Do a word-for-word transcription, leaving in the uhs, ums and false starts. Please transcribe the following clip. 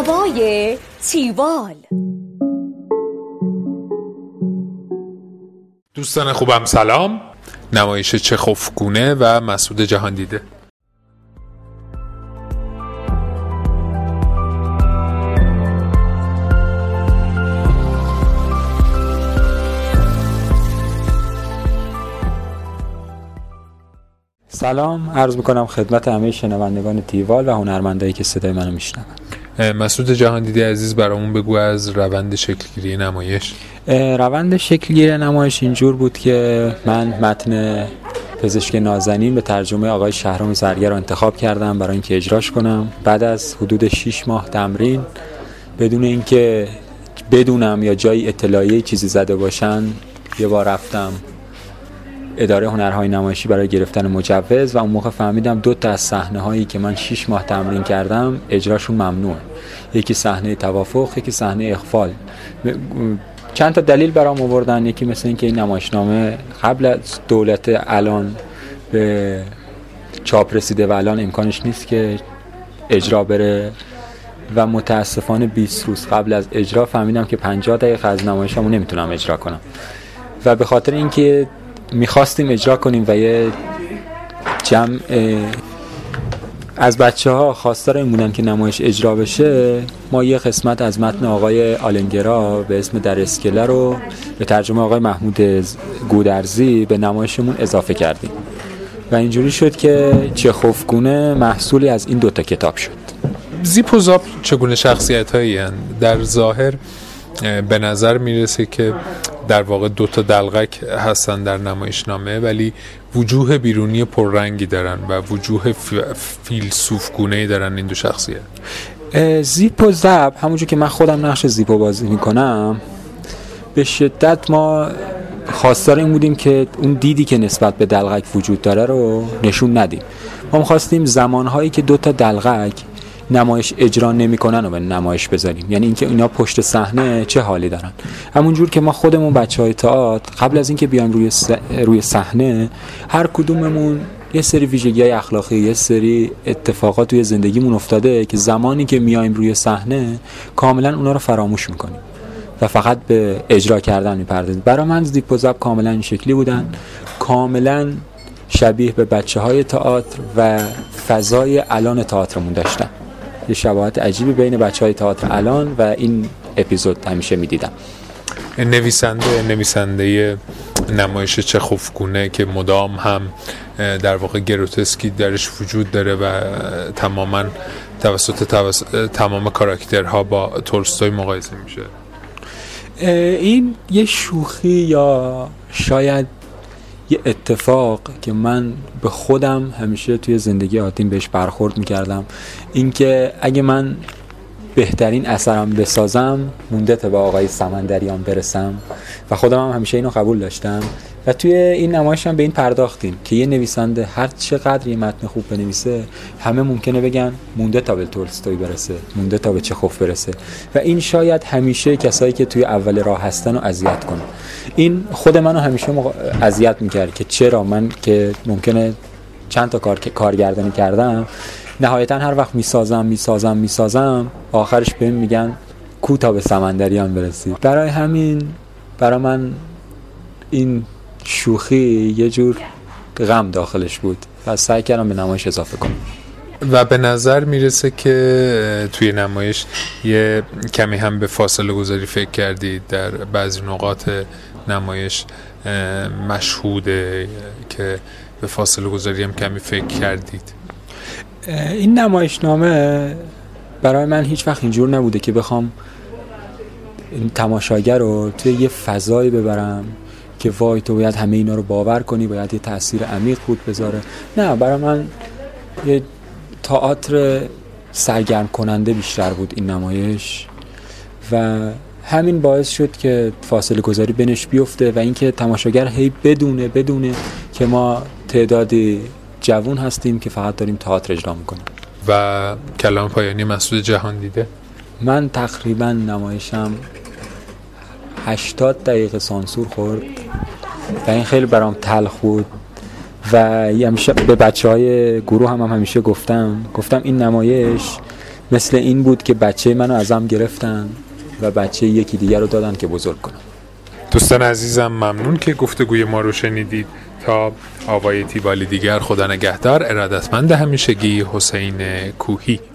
هوای تیوال. دوستان خوبم سلام. نمایش چخوفگونه و مسعود جهاندیده. سلام عرض میکنم خدمت همه شنوندگان تیوال و هنرمندایی که صدای منو میشنون. مسعود جهاندیده عزیز برامون بگو از روند شکلگیری نمایش. روند شکلگیری نمایش اینجور بود که من متن پزشک نازنین به ترجمه آقای شهرام زرگر رو انتخاب کردم برای اینکه اجراش کنم. بعد از حدود شش ماه تمرین بدون اینکه بدونم یا جایی اطلاعیه چیزی زده باشن یه بار رفتم اداره هنرهای نمایشی برای گرفتن مجوز و اون موقع فهمیدم دو تا از صحنه هایی که من شش ماه تمرین کردم اجراشون ممنوعه. یکی صحنه توافق، یکی صحنه اغفال. چند تا دلیل برام آوردن. یکی مثل این که این نمایشنامه قبل از دولت الان به چاپ رسیده و الان امکانش نیست که اجرا بره و متاسفانه بیست روز قبل از اجرا فهمیدم که پنجاه دقیقه از نمایشمو نمیتونم اجرا کنم و به خاطر اینکه میخواستیم اجرا کنیم و یه جمع از بچه ها خواستار این بودن که نمایش اجرا بشه، ما یه قسمت از متن آقای آلنگرا به اسم در اسکله رو به ترجمه آقای محمود گودرزی به نمایشمون اضافه کردیم و اینجوری شد که چخوفگونه محصولی از این دوتا کتاب شد. زیپ و زاپ چگونه شخصیت هایی هستند؟ در ظاهر به نظر میرسه که در واقع دوتا دلغک هستن در نمایشنامه، ولی وجوه بیرونی پررنگی دارن و وجوه فیلسوفگونه‌ای دارن این دو شخصیت. زیپ و زب همونجور که من خودم نقش زیپو بازی میکنم به شدت ما خواستار این بودیم که اون دیدی که نسبت به دلغک وجود داره رو نشون ندیم. ما می‌خواستیم زمانهایی که دوتا دلغک نمایش اجرا نمی‌کنن و به نمایش بذاریم، یعنی اینکه اینا پشت صحنه چه حالی دارن. همونجور که ما خودمون بچهای تئاتر قبل از اینکه بیایم روی س... روی صحنه هر کدوممون یه سری ویژگی‌های اخلاقی، یه سری اتفاقات توی زندگیمون افتاده که زمانی که میایم روی صحنه کاملا اونا رو فراموش می‌کنیم و فقط به اجرا کردن می‌پردازیم. برای من زیپ و زب کاملا این شکلی بودن، کاملا شبیه به بچه‌های تئاتر و فضای الان تئاترمون داشتن. یه شباهت عجیبی بین بچه‌های تئاتر الان و این اپیزود همیشه می‌دیدم. نویسنده نویسنده نمایش چخوفگونه که مدام هم در واقع گروتسکی درش وجود داره و تماما توسط توس... تمام کاراکترها با تولستوی مقایسه میشه. این یه شوخی یا شاید یه اتفاق که من به خودم همیشه توی زندگی عادیم بهش برخورد میکردم، این که اگه من بهترین اثرم بسازم مونده تا به آقای سمندریان برسم و خودم هم همیشه اینو قبول داشتم و توی این نمایش هم به این پرداختیم که یه نویسنده هر چقدر یه متن خوب بنویسه همه ممکنه بگن مونده تا به تولستوی برسه، مونده تا به چخوف برسه و این شاید همیشه کسایی که توی اول راه هستن رو اذیت کنه. این خود منو همیشه اذیت میکرد که چرا من که ممکنه چند تا کار کارگردانی کردم نهایتا هر وقت میسازم میسازم میسازم آخرش بهم میگن کو تا به سمندریان برسی. برای همین برای من این شوخی یه جور غم داخلش بود و سعی کردم به نمایش اضافه کنم و به نظر میرسه که توی نمایش یه کمی هم به فاصله گذاری فکر کردید. در بعضی نقاط نمایش مشهوده که به فاصله گذاری هم کمی فکر کردید. این نمایشنامه برای من هیچ وقت اینجور نبوده که بخوام این تماشاگر رو توی یه فضایی ببرم که وای تو باید همه اینا رو باور کنی، باید یه تأثیر عمیق بود بذاره. نه، برای من یه تئاتر سرگرم کننده بیشتر بود این نمایش و همین باعث شد که فاصله گذاری بینش بیفته و اینکه تماشاگر هی بدونه بدونه که ما تعدادی جوون هستیم که فقط داریم تئاتر اجرا میکنیم. و کلام پایانی مسعود جهاندیده. من تقریبا نمایشم هشتاد دقیقه سانسور خورد و این خیلی برام تلخ بود و همیشه به بچهای گروه هم, هم همیشه گفتم گفتم این نمایش مثل این بود که بچه منو ازم گرفتن و بچه یکی دیگر رو دادن که بزرگ کنم. دوستان عزیزم ممنون که گفتگوی ما رو شنیدید. تا آوای تیوالی دیگر، خدا نگهدار. ارادتمند همیشگی، حسین کوهی.